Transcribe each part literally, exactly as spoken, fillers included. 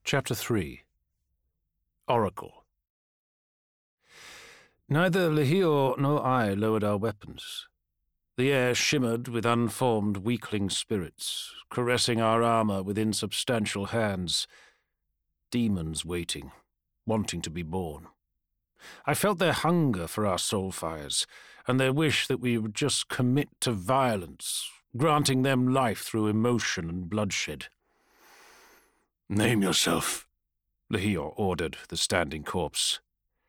Chapter three. Oracle. Neither Lehio nor I lowered our weapons. The air shimmered with unformed weakling spirits, caressing our armor with insubstantial hands. Demons waiting, wanting to be born. I felt their hunger for our soul fires, and their wish that we would just commit to violence, granting them life through emotion and bloodshed. "Name yourself," Lehio ordered the standing corpse.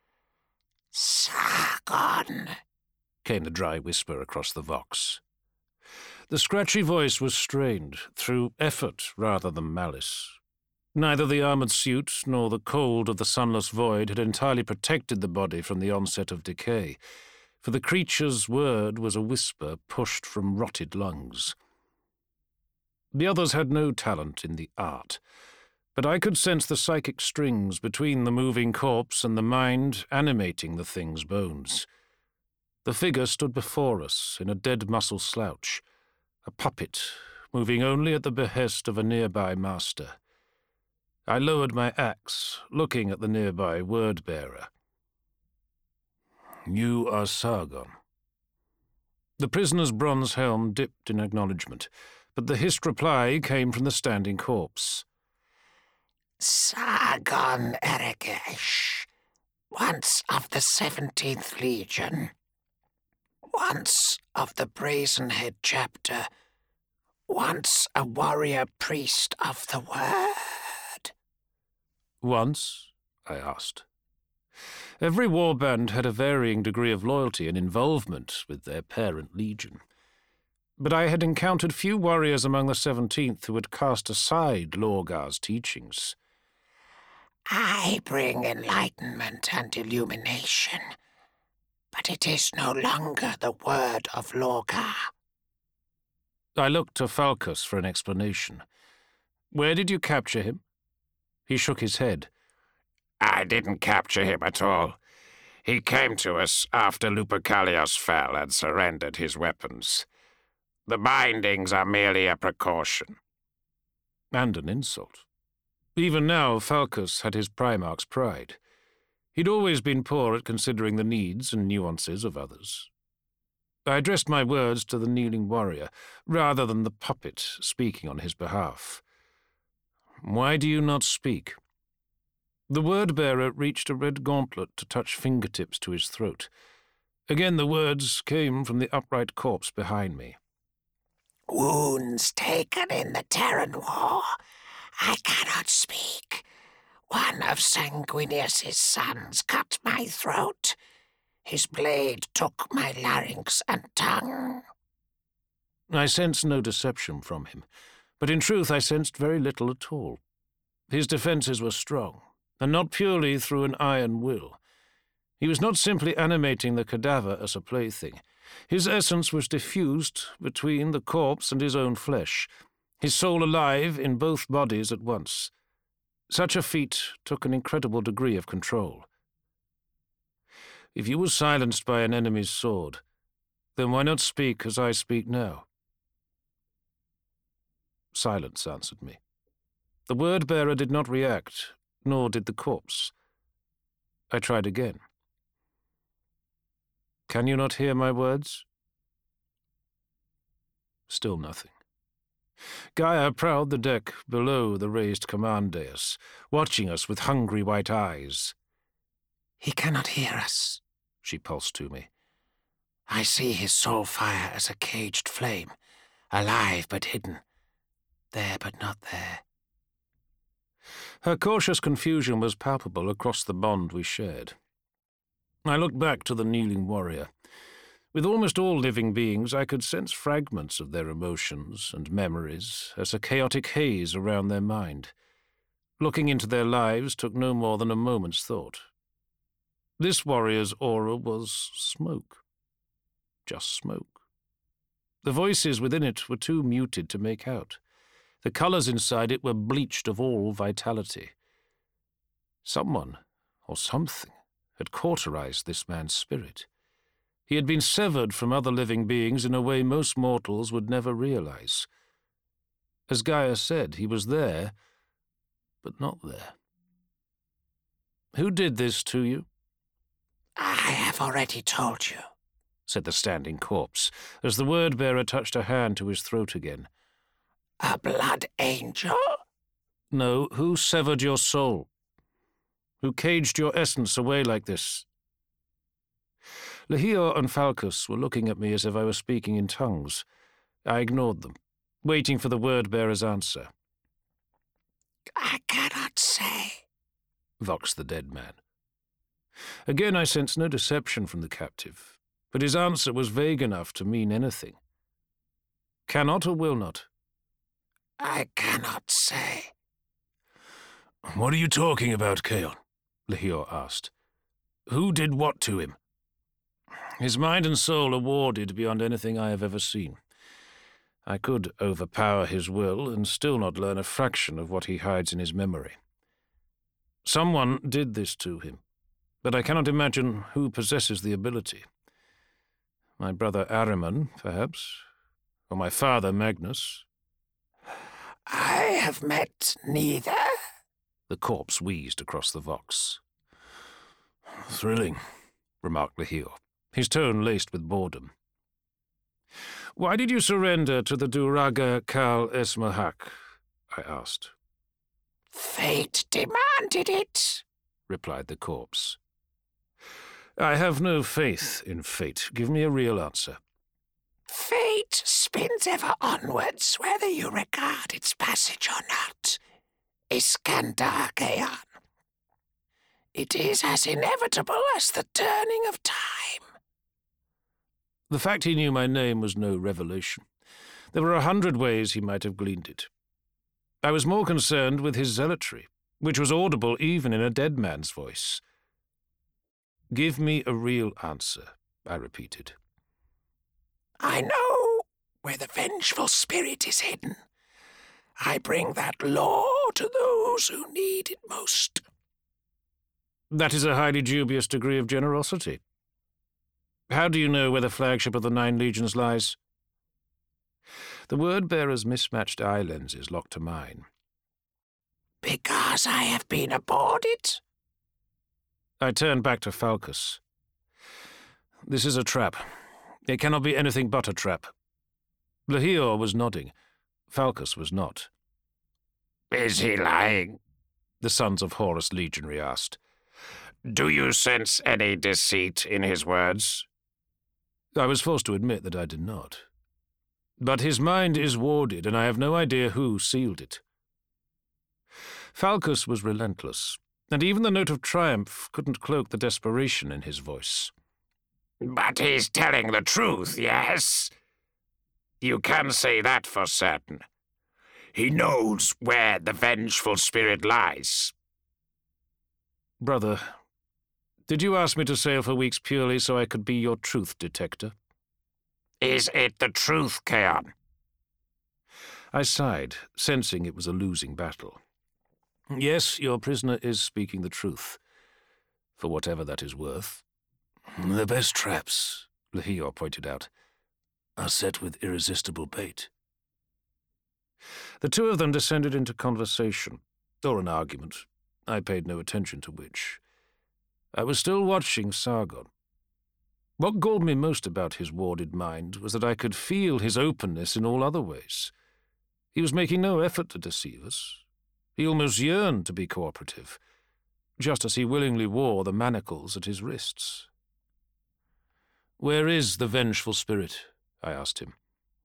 "Sargon," came the dry whisper across the vox. The scratchy voice was strained, through effort rather than malice. Neither the armored suit nor the cold of the sunless void had entirely protected the body from the onset of decay, for the creature's word was a whisper pushed from rotted lungs. The others had no talent in the art, but I could sense the psychic strings between the moving corpse and the mind animating the thing's bones. The figure stood before us in a dead muscle slouch, a puppet, moving only at the behest of a nearby master. I lowered my axe, looking at the nearby word-bearer. "You are Sargon." The prisoner's bronze helm dipped in acknowledgement, but the hissed reply came from the standing corpse. "Sargon Eregesh, once of the seventeenth Legion, once of the Brazenhead chapter, once a warrior priest of the Word." Once? I asked. Every warband had a varying degree of loyalty and involvement with their parent legion. But I had encountered few warriors among the seventeenth who had cast aside Lorgar's teachings. "I bring enlightenment and illumination, but it is no longer the word of Lorgar." I looked to Falcus for an explanation. "Where did you capture him?" He shook his head. "I didn't capture him at all. He came to us after Lupercalios fell and surrendered his weapons. The bindings are merely a precaution." And an insult. Even now, Falcus had his Primarch's pride. He'd always been poor at considering the needs and nuances of others. I addressed my words to the kneeling warrior, rather than the puppet speaking on his behalf. "Why do you not speak?" The word-bearer reached a red gauntlet to touch fingertips to his throat. Again the words came from the upright corpse behind me. "Wounds taken in the Terran War. I cannot speak. One of Sanguinius's sons cut my throat. His blade took my larynx and tongue." I sensed no deception from him, but in truth I sensed very little at all. His defences were strong, and not purely through an iron will. He was not simply animating the cadaver as a plaything. His essence was diffused between the corpse and his own flesh, his soul alive in both bodies at once. Such a feat took an incredible degree of control. "If you were silenced by an enemy's sword, then why not speak as I speak now?" Silence answered me. The word-bearer did not react, nor did the corpse. I tried again. "Can you not hear my words?" Still nothing. Gaia prowled the deck below the raised command dais, watching us with hungry white eyes. "He cannot hear us," she pulsed to me. "I see his soul fire as a caged flame, alive but hidden, there but not there." Her cautious confusion was palpable across the bond we shared. I looked back to the kneeling warrior. With almost all living beings, I could sense fragments of their emotions and memories as a chaotic haze around their mind. Looking into their lives took no more than a moment's thought. This warrior's aura was smoke. Just smoke. The voices within it were too muted to make out. The colours inside it were bleached of all vitality. Someone, or something, had cauterized this man's spirit. He had been severed from other living beings in a way most mortals would never realize. As Gaia said, he was there, but not there. Who did this to you? I have already told you, said the standing corpse, as the word-bearer touched a hand to his throat again. A blood angel? No, who severed your soul? Who caged your essence away like this? Lehio and Falcus were looking at me as if I were speaking in tongues. I ignored them, waiting for the word-bearer's answer. I cannot say, voxed the dead man. Again I sensed no deception from the captive, but his answer was vague enough to mean anything. Cannot or will not? I cannot say. What are you talking about, Kaon? Lehio asked. Who did what to him? His mind and soul are warded beyond anything I have ever seen. I could overpower his will and still not learn a fraction of what he hides in his memory. Someone did this to him, but I cannot imagine who possesses the ability. My brother Ahriman, perhaps, or my father Magnus. I have met neither. The corpse wheezed across the vox. Thrilling, remarked Lehio, his tone laced with boredom. Why did you surrender to the Duraga Kal Esmahak? I asked. Fate demanded it, replied the corpse. I have no faith in fate. Give me a real answer. Fate spins ever onwards, whether you regard its passage or not. Iskandar Kaon. It is as inevitable as the turning of time. The fact he knew my name was no revelation. There were a hundred ways he might have gleaned it. I was more concerned with his zealotry, which was audible even in a dead man's voice. Give me a real answer, I repeated. I know where the vengeful spirit is hidden. I bring that law to those who need it most. That is a highly dubious degree of generosity. How do you know where the flagship of the Nine Legions lies? The word-bearer's mismatched eye lenses locked to mine. Because I have been aboard it? I turned back to Falcus. This is a trap. It cannot be anything but a trap. Lehio was nodding. Falcus was not. Is he lying? The Sons of Horus Legionary asked. Do you sense any deceit in his words? I was forced to admit that I did not. But his mind is warded, and I have no idea who sealed it. Falcus was relentless, and even the note of triumph couldn't cloak the desperation in his voice. But he's telling the truth, yes? You can say that for certain. He knows where the vengeful spirit lies. Brother, did you ask me to sail for weeks purely so I could be your truth detector? Is it the truth, Kaon? I sighed, sensing it was a losing battle. Yes, your prisoner is speaking the truth, for whatever that is worth. The best traps, Lehio pointed out, are set with irresistible bait. The two of them descended into conversation, or an argument, I paid no attention to which. I was still watching Sargon. What galled me most about his warded mind was that I could feel his openness in all other ways. He was making no effort to deceive us. He almost yearned to be cooperative, just as he willingly wore the manacles at his wrists. Where is the vengeful spirit? I asked him.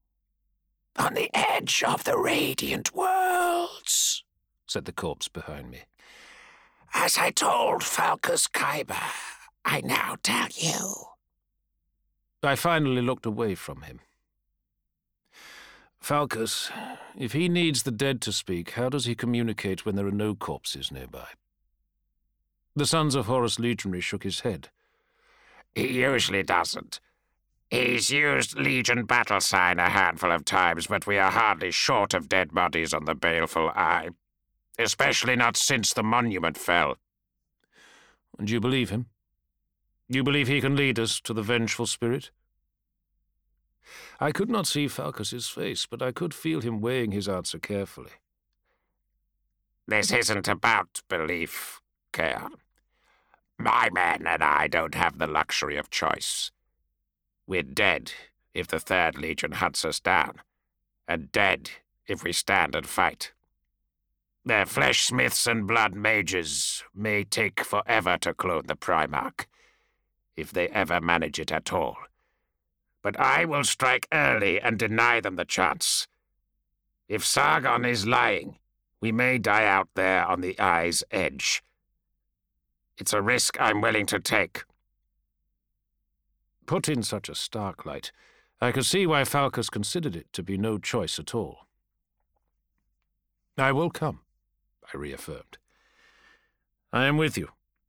On the edge of the radiant worlds, said the corpse behind me. As I told Falcus Kyber, I now tell you. I finally looked away from him. Falcus, if he needs the dead to speak, how does he communicate when there are no corpses nearby? The Sons of Horus Legionary shook his head. He usually doesn't. He's used Legion battle sign a handful of times, but we are hardly short of dead bodies on the Baleful Eye. Especially not since the monument fell. And you believe him? You believe he can lead us to the vengeful spirit? I could not see Falcus's face, but I could feel him weighing his answer carefully. This isn't about belief, Kaon. My men and I don't have the luxury of choice. We're dead if the Third Legion hunts us down, and dead if we stand and fight. Their flesh smiths and blood mages may take forever to clone the Primarch, if they ever manage it at all. But I will strike early and deny them the chance. If Sargon is lying, we may die out there on the Eye's edge. It's a risk I'm willing to take. Put in such a stark light, I could see why Falcus considered it to be no choice at all. I will come, I reaffirmed. I am with you.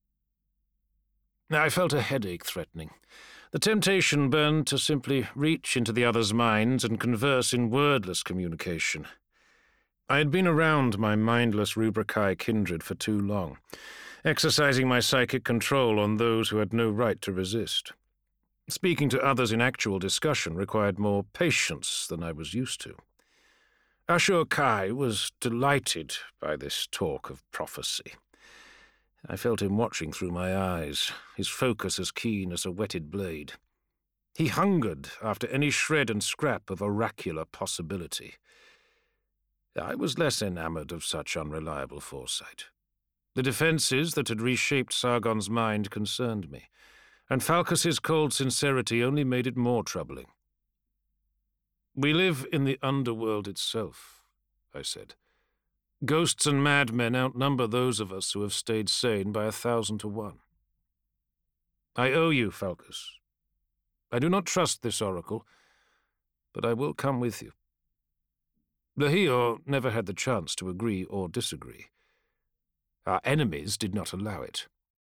I felt a headache threatening. The temptation burned to simply reach into the others' minds and converse in wordless communication. I had been around my mindless Rubricae kindred for too long, exercising my psychic control on those who had no right to resist. Speaking to others in actual discussion required more patience than I was used to. Ashur-Kai was delighted by this talk of prophecy. I felt him watching through my eyes, his focus as keen as a whetted blade. He hungered after any shred and scrap of oracular possibility. I was less enamored of such unreliable foresight. The defences that had reshaped Sargon's mind concerned me, and Falcus's cold sincerity only made it more troubling. We live in the underworld itself, I said. Ghosts and madmen outnumber those of us who have stayed sane by a thousand to one. I owe you, Falcus. I do not trust this oracle, but I will come with you. Lhior never had the chance to agree or disagree. Our enemies did not allow it.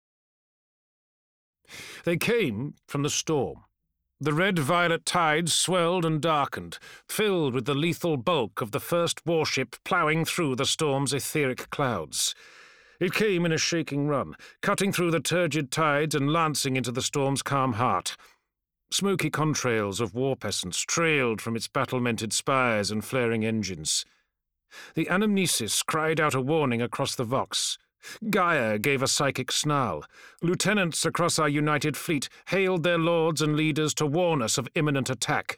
They came from the storm. The red-violet tides swelled and darkened, filled with the lethal bulk of the first warship ploughing through the storm's etheric clouds. It came in a shaking run, cutting through the turgid tides and lancing into the storm's calm heart. Smoky contrails of warp essence trailed from its battle-mented spires and flaring engines. The Anamnesis cried out a warning across the Vox. Gaia gave a psychic snarl. Lieutenants across our united fleet hailed their lords and leaders to warn us of imminent attack.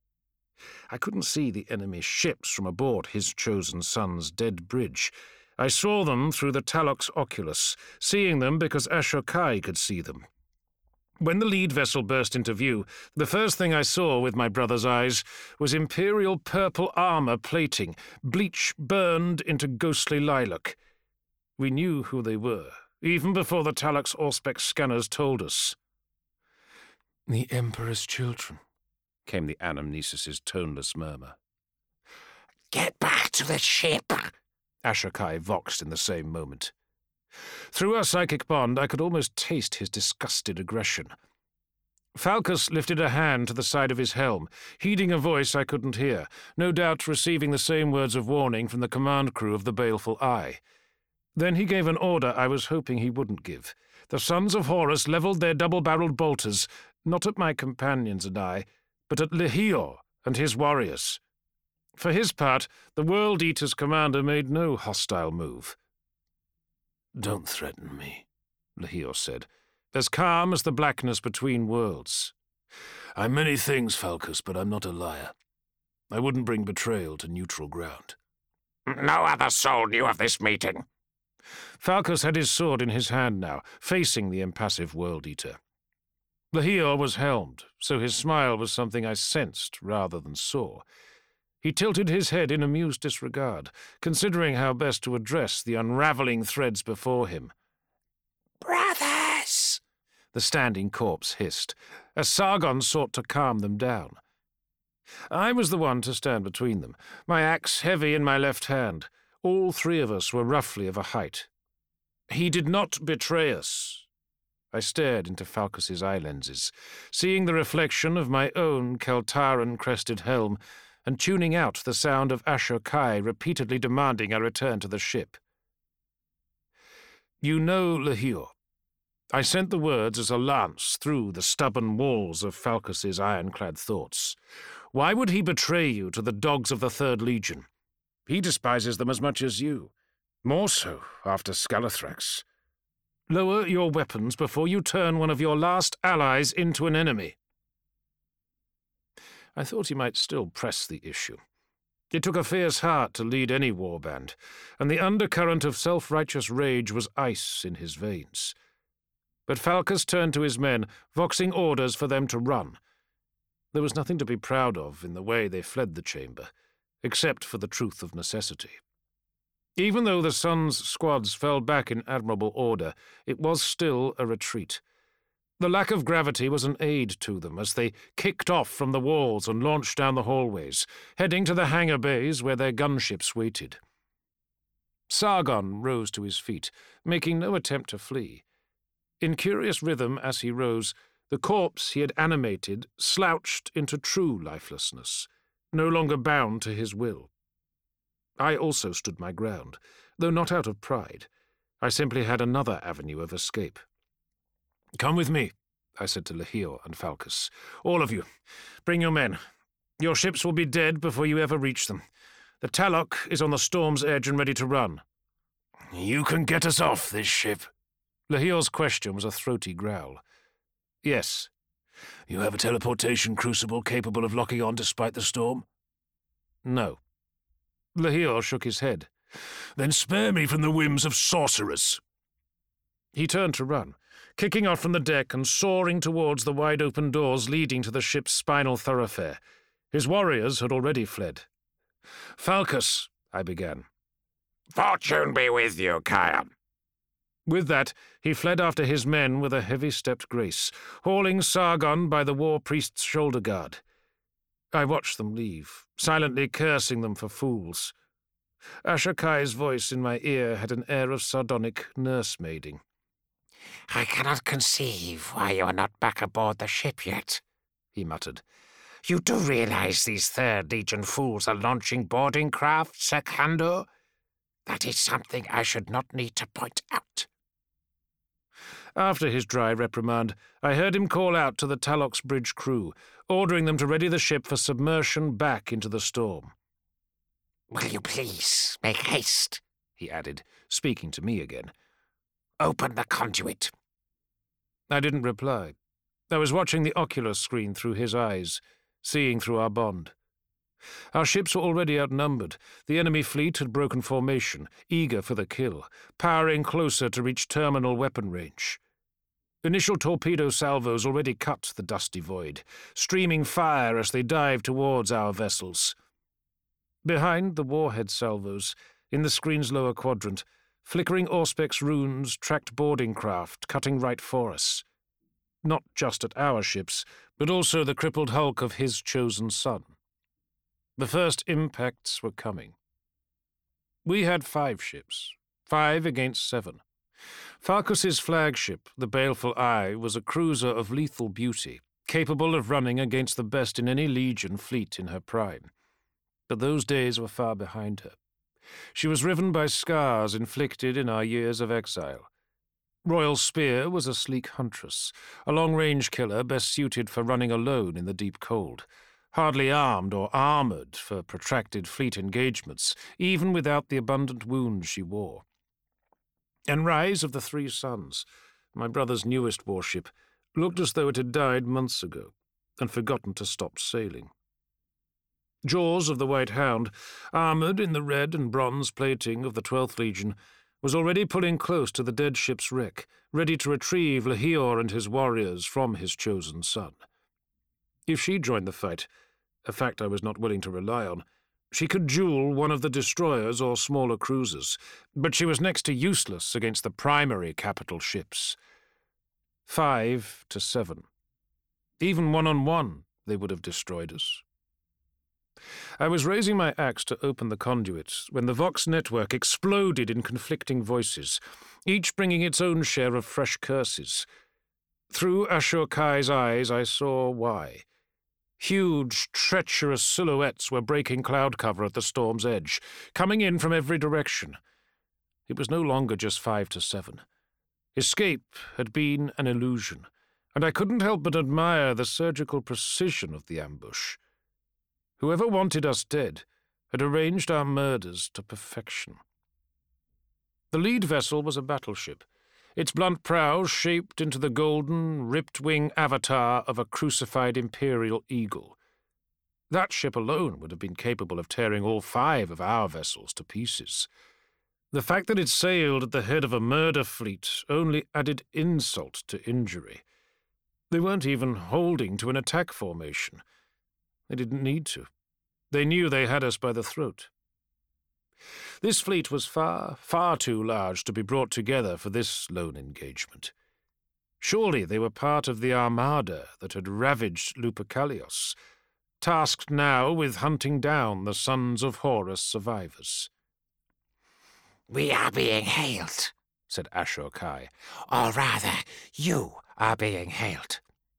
I couldn't see the enemy's ships from aboard his chosen son's dead bridge. I saw them through the Talok's oculus, seeing them because Ashur-Kai could see them. When the lead vessel burst into view, the first thing I saw with my brother's eyes was imperial purple armor plating, bleach burned into ghostly lilac. We knew who they were, even before the Talok's Auspex scanners told us. "The Emperor's children," came the Anamnesis's toneless murmur. "Get back to the ship," Ashur-Kai voxed in the same moment. Through our psychic bond, I could almost taste his disgusted aggression. Falcus lifted a hand to the side of his helm, heeding a voice I couldn't hear, no doubt receiving the same words of warning from the command crew of the Baleful Eye. Then he gave an order I was hoping he wouldn't give. The sons of Horus levelled their double-barreled bolters, not at my companions and I, but at Lhior and his warriors. For his part, the World Eater's commander made no hostile move. "Don't threaten me," Lhior said, as calm as the blackness between worlds. "I'm many things, Falcus, but I'm not a liar. I wouldn't bring betrayal to neutral ground." No other soul knew of this meeting. Falcus had his sword in his hand now, facing the impassive World Eater. Lhior was helmed, so his smile was something I sensed rather than saw. He tilted his head in amused disregard, considering how best to address the unravelling threads before him. "Brothers!" the standing corpse hissed, as Sargon sought to calm them down. I was the one to stand between them, my axe heavy in my left hand. All three of us were roughly of a height. He did not betray us. I stared into Falcus's eye lenses, seeing the reflection of my own Keltaran-crested helm, and tuning out the sound of Ashur-Kai repeatedly demanding I return to the ship. "You know, Lhior." I sent the words as a lance through the stubborn walls of Falcus's ironclad thoughts. "Why would he betray you to the dogs of the Third Legion? He despises them as much as you. More so after Scalathrax. Lower your weapons before you turn one of your last allies into an enemy. I thought he might still press the issue. It took a fierce heart to lead any warband, and the undercurrent of self-righteous rage was ice in his veins. But Falcus turned to his men, voxing orders for them to run. There was nothing to be proud of in the way they fled the chamber, except for the truth of necessity. Even though the Sun's squads fell back in admirable order, it was still a retreat. The lack of gravity was an aid to them as they kicked off from the walls and launched down the hallways, heading to the hangar bays where their gunships waited. Sargon rose to his feet, making no attempt to flee. In curious rhythm as he rose, the corpse he had animated slouched into true lifelessness, no longer bound to his will. I also stood my ground, though not out of pride. I simply had another avenue of escape. "Come with me," I said to Lehio and Falcus. "All of you. Bring your men. Your ships will be dead before you ever reach them. The Talok is on the storm's edge and ready to run." "You can get us off this ship?" Lehio's question was a throaty growl. "Yes." "You have a teleportation crucible capable of locking on despite the storm?" "No." Lehio shook his head. "Then spare me from the whims of sorcerers." He turned to run, kicking off from the deck and soaring towards the wide-open doors leading to the ship's spinal thoroughfare. His warriors had already fled. "Falcus," I began. "Fortune be with you, Kion." With that, he fled after his men with a heavy-stepped grace, hauling Sargon by the war priest's shoulder guard. I watched them leave, silently cursing them for fools. Ashokai's voice in my ear had an air of sardonic nursemaiding. "I cannot conceive why you are not back aboard the ship yet," he muttered. "You do realize these Third Legion fools are launching boarding craft, Secando? That is something I should not need to point out." After his dry reprimand, I heard him call out to the Talok's bridge crew, ordering them to ready the ship for submersion back into the storm. "Will you please make haste?" he added, speaking to me again. "Open the conduit." I didn't reply. I was watching the ocular screen through his eyes, seeing through our bond. Our ships were already outnumbered. The enemy fleet had broken formation, eager for the kill, powering closer to reach terminal weapon range. Initial torpedo salvos already cut the dusty void, streaming fire as they dived towards our vessels. Behind the warhead salvos, in the screen's lower quadrant, flickering Auspex runes tracked boarding craft cutting right for us. Not just at our ships, but also the crippled hulk of his chosen son. The first impacts were coming. We had five ships, five against seven. Falcus's flagship, the Baleful Eye, was a cruiser of lethal beauty, capable of running against the best in any Legion fleet in her prime. But those days were far behind her. She was riven by scars inflicted in our years of exile. Royal Spear was a sleek huntress, a long-range killer best suited for running alone in the deep cold, hardly armed or armoured for protracted fleet engagements, even without the abundant wounds she wore. And Rise of the Three Suns, my brother's newest warship, looked as though it had died months ago and forgotten to stop sailing. Jaws of the White Hound, armoured in the red and bronze plating of the Twelfth Legion, was already pulling close to the dead ship's wreck, ready to retrieve Lehior and his warriors from his chosen son. If she joined the fight, a fact I was not willing to rely on, she could duel one of the destroyers or smaller cruisers, but she was next to useless against the primary capital ships. Five to seven. Even one-on-one, they would have destroyed us. I was raising my axe to open the conduit when the Vox network exploded in conflicting voices, each bringing its own share of fresh curses. Through Ashur-Kai's eyes I saw why. Huge, treacherous silhouettes were breaking cloud cover at the storm's edge, coming in from every direction. It was no longer just five to seven. Escape had been an illusion, and I couldn't help but admire the surgical precision of the ambush. Whoever wanted us dead had arranged our murders to perfection. The lead vessel was a battleship, its blunt prow shaped into the golden, ripped-wing avatar of a crucified imperial eagle. That ship alone would have been capable of tearing all five of our vessels to pieces. The fact that it sailed at the head of a murder fleet only added insult to injury. They weren't even holding to an attack formation. They didn't need to. They knew they had us by the throat. This fleet was far, far too large to be brought together for this lone engagement. Surely they were part of the armada that had ravaged Lupercalios, tasked now with hunting down the Sons of Horus survivors. "We are being hailed," said Ashur-Kai. "Or rather, you are being hailed."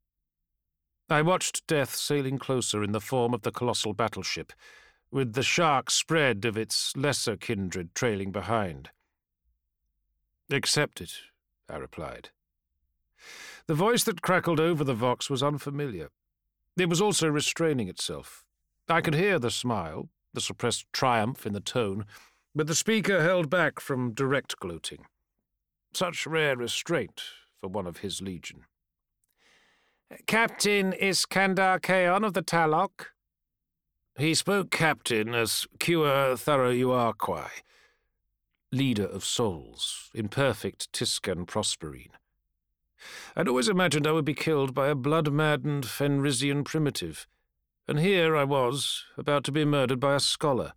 I watched death sailing closer in the form of the colossal battleship, with the shark spread of its lesser kindred trailing behind. "Accept it," I replied. The voice that crackled over the vox was unfamiliar. It was also restraining itself. I could hear the smile, the suppressed triumph in the tone, but the speaker held back from direct gloating. Such rare restraint for one of his legion. "Captain Iskandar Kaon of the Talok?" He spoke captain as Kua Tharayuarquai, leader of souls, in perfect Tiscan Prosperine. I'd always imagined I would be killed by a blood-maddened Fenrisian primitive, and here I was, about to be murdered by a scholar.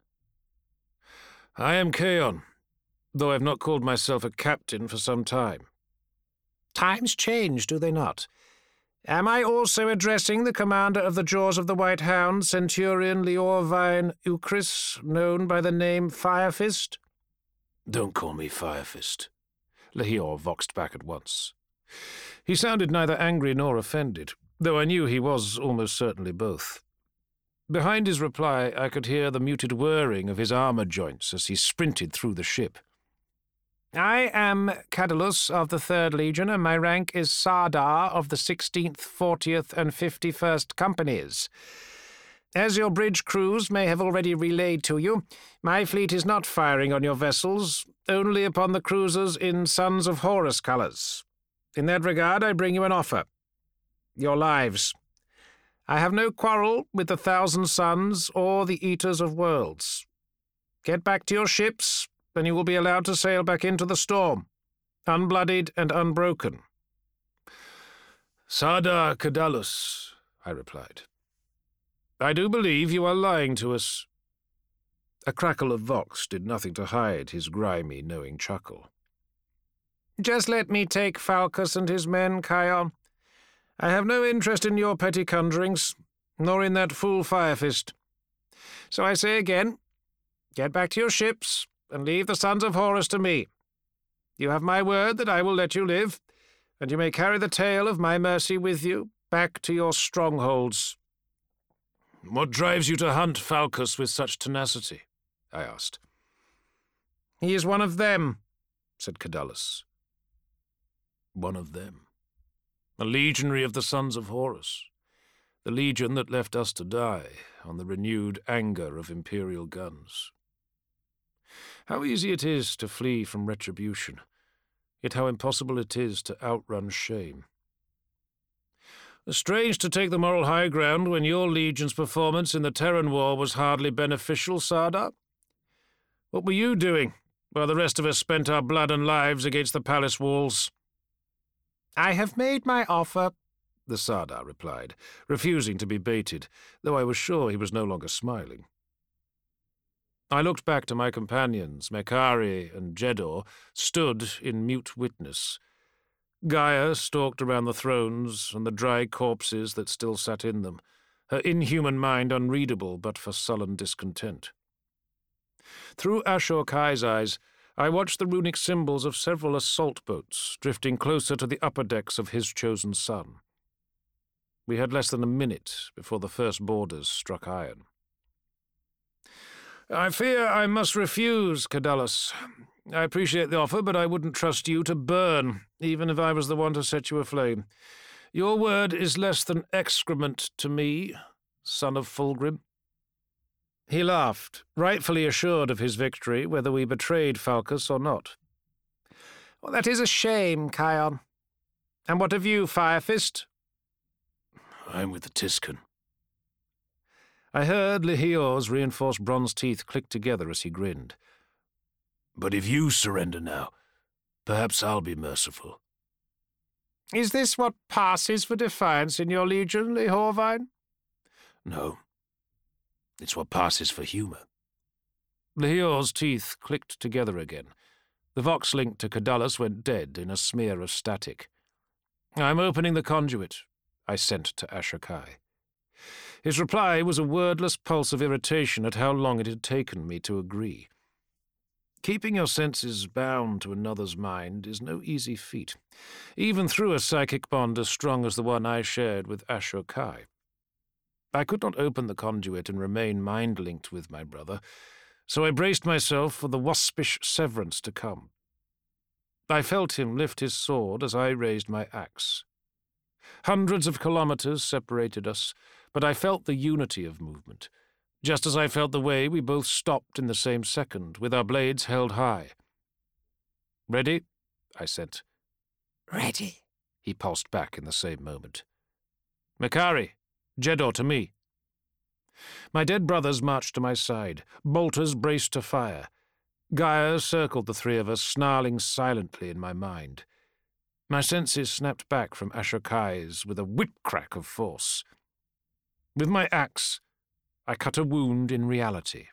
"I am Kaon, though I've not called myself a captain for some time." "Times change, do they not? Am I also addressing the commander of the Jaws of the White Hound, Centurion Leorvine Ukris, known by the name Firefist?" "Don't call me Firefist," Lehior voxed back at once. He sounded neither angry nor offended, though I knew he was almost certainly both. Behind his reply, I could hear the muted whirring of his armor joints as he sprinted through the ship. "I am Cadalus of the Third Legion, and my rank is Sardar of the sixteenth, fortieth, and fifty-first Companies. As your bridge crews may have already relayed to you, my fleet is not firing on your vessels, only upon the cruisers in Sons of Horus colours. In that regard, I bring you an offer. Your lives. I have no quarrel with the Thousand Suns or the Eaters of Worlds. Get back to your ships, then you will be allowed to sail back into the storm, unbloodied and unbroken." "Sardar Cadalus," I replied. "I do believe you are lying to us." A crackle of vox did nothing to hide his grimy, knowing chuckle. "Just let me take Falcus and his men, Kaon. I have no interest in your petty conjurings, nor in that fool Firefist. So I say again, get back to your ships, and leave the Sons of Horus to me. You have my word that I will let you live, and you may carry the tale of my mercy with you back to your strongholds." "What drives you to hunt Falcus with such tenacity?" I asked. "He is one of them," said Cadalus. "One of them? A legionary of the Sons of Horus, the legion that left us to die on the renewed anger of imperial guns. How easy it is to flee from retribution, yet how impossible it is to outrun shame. Strange to take the moral high ground when your legion's performance in the Terran War was hardly beneficial, Sardar. What were you doing while the rest of us spent our blood and lives against the palace walls?" "I have made my offer," the Sardar replied, refusing to be baited, though I was sure he was no longer smiling. I looked back to my companions. Mekari and Jedor stood in mute witness. Gaia stalked around the thrones and the dry corpses that still sat in them, her inhuman mind unreadable but for sullen discontent. Through Ashur-Kai's eyes, I watched the runic symbols of several assault boats drifting closer to the upper decks of his chosen son. We had less than a minute before the first boarders struck iron. "I fear I must refuse, Cadalus. I appreciate the offer, but I wouldn't trust you to burn, even if I was the one to set you aflame. Your word is less than excrement to me, son of Fulgrim." He laughed, rightfully assured of his victory, whether we betrayed Falcus or not. Well, that is a shame, Kion. And what of you, Firefist? I'm with the Tisken. I heard Lihior's reinforced bronze teeth click together as he grinned. But if you surrender now, perhaps I'll be merciful. Is this what passes for defiance in your legion, Lihorvine? No. It's what passes for humour. Lihior's teeth clicked together again. The Vox link to Cadallus went dead in a smear of static. I'm opening the conduit, I sent to Ashokai. His reply was a wordless pulse of irritation at how long it had taken me to agree. Keeping your senses bound to another's mind is no easy feat, even through a psychic bond as strong as the one I shared with Ashokai. I could not open the conduit and remain mind-linked with my brother, so I braced myself for the waspish severance to come. I felt him lift his sword as I raised my axe. Hundreds of kilometers separated us, but I felt the unity of movement, just as I felt the way we both stopped in the same second, with our blades held high. "Ready?" I said. Ready, he pulsed back in the same moment. "Makari, Jedor to me." My dead brothers marched to my side, bolters braced to fire. Gaia circled the three of us, snarling silently in my mind. My senses snapped back from Ashokai's with a whip-crack of force. With my axe, I cut a wound in reality.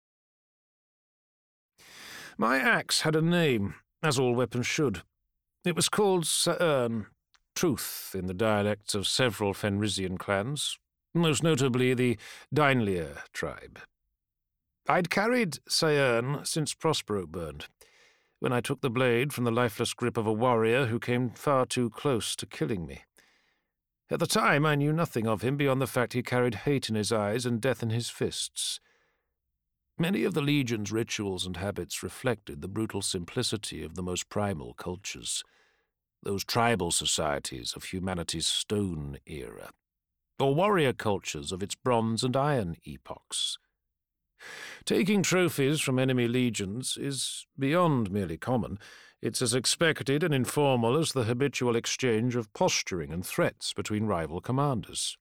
My axe had a name, as all weapons should. It was called Sa'ern, truth in the dialects of several Fenrisian clans, most notably the Dainlir tribe. I'd carried Sa'ern since Prospero burned, when I took the blade from the lifeless grip of a warrior who came far too close to killing me. At the time, I knew nothing of him beyond the fact he carried hate in his eyes and death in his fists. Many of the Legion's rituals and habits reflected the brutal simplicity of the most primal cultures, those tribal societies of humanity's stone era, or warrior cultures of its bronze and iron epochs. Taking trophies from enemy legions is beyond merely common. It's as expected and informal as the habitual exchange of posturing and threats between rival commanders.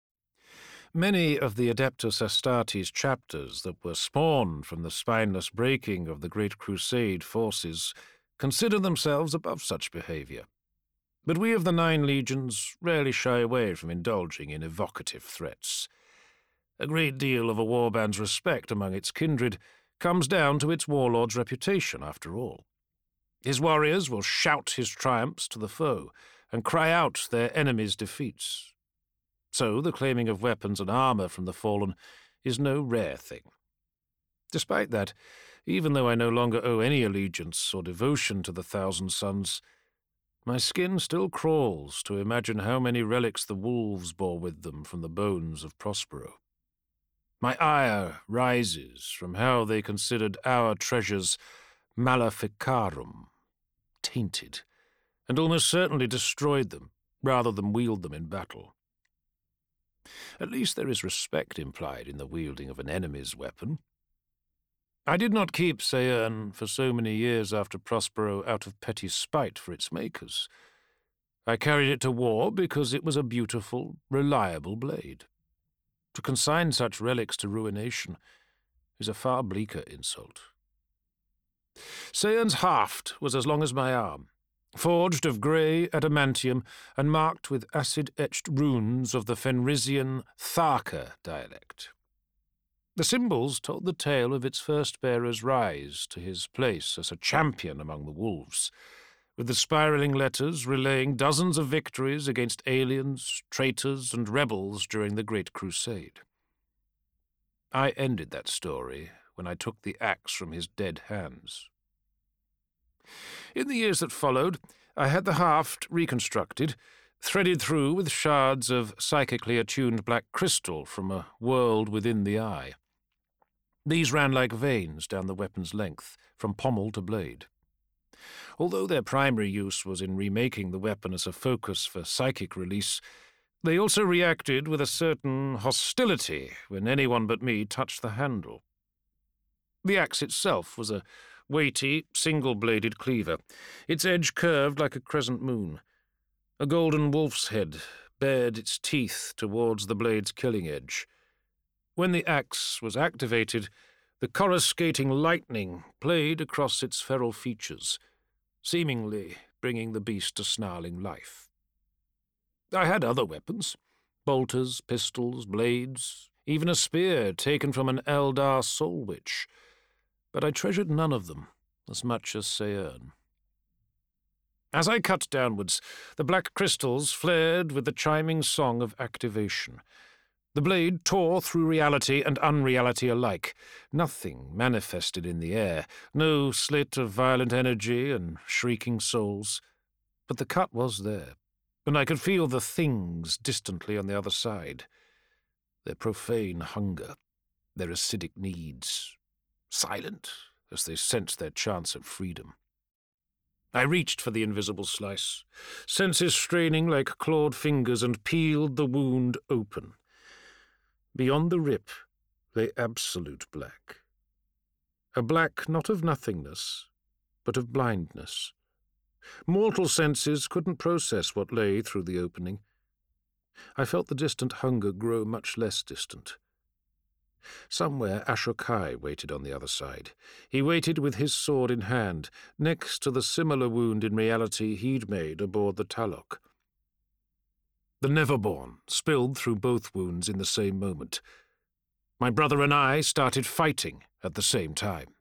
Many of the Adeptus Astartes chapters that were spawned from the spineless breaking of the Great Crusade forces consider themselves above such behavior. But we of the Nine Legions rarely shy away from indulging in evocative threats. A great deal of a warband's respect among its kindred comes down to its warlord's reputation, after all. His warriors will shout his triumphs to the foe and cry out their enemies' defeats. So the claiming of weapons and armor from the fallen is no rare thing. Despite that, even though I no longer owe any allegiance or devotion to the Thousand Sons, my skin still crawls to imagine how many relics the wolves bore with them from the bones of Prospero. My ire rises from how they considered our treasures maleficarum, tainted, and almost certainly destroyed them, rather than wield them in battle. At least there is respect implied in the wielding of an enemy's weapon. I did not keep Sa'ern for so many years after Prospero out of petty spite for its makers. I carried it to war because it was a beautiful, reliable blade. To consign such relics to ruination is a far bleaker insult. Sa'ern's haft was as long as my arm, forged of grey adamantium and marked with acid-etched runes of the Fenrisian Tharka dialect. The symbols told the tale of its first bearer's rise to his place as a champion among the wolves, with the spiralling letters relaying dozens of victories against aliens, traitors, and rebels during the Great Crusade. I ended that story when I took the axe from his dead hands. In the years that followed, I had the haft reconstructed, threaded through with shards of psychically attuned black crystal from a world within the eye. These ran like veins down the weapon's length, from pommel to blade. Although their primary use was in remaking the weapon as a focus for psychic release, they also reacted with a certain hostility when anyone but me touched the handle. The axe itself was a weighty, single-bladed cleaver, its edge curved like a crescent moon. A golden wolf's head bared its teeth towards the blade's killing edge. When the axe was activated, the coruscating lightning played across its feral features, seemingly bringing the beast to snarling life. I had other weapons, bolters, pistols, blades, even a spear taken from an Eldar soul witch, but I treasured none of them as much as Seirn. As I cut downwards, the black crystals flared with the chiming song of activation. The blade tore through reality and unreality alike. Nothing manifested in the air, no slit of violent energy and shrieking souls. But the cut was there, and I could feel the things distantly on the other side. Their profane hunger, their acidic needs, silent as they sensed their chance of freedom. I reached for the invisible slice, senses straining like clawed fingers, and peeled the wound open. Beyond the rip lay absolute black. A black not of nothingness, but of blindness. Mortal senses couldn't process what lay through the opening. I felt the distant hunger grow much less distant. Somewhere Ashokai waited on the other side. He waited with his sword in hand, next to the similar wound in reality he'd made aboard the Talok. The Neverborn spilled through both wounds in the same moment. My brother and I started fighting at the same time.